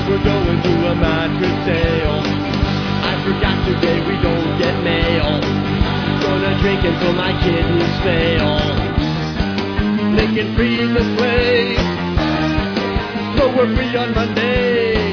we're going to a mattress sale. I forgot today we don't get mail. Gonna drink until my kidneys fail. Lincoln free this way, so we're free on Monday.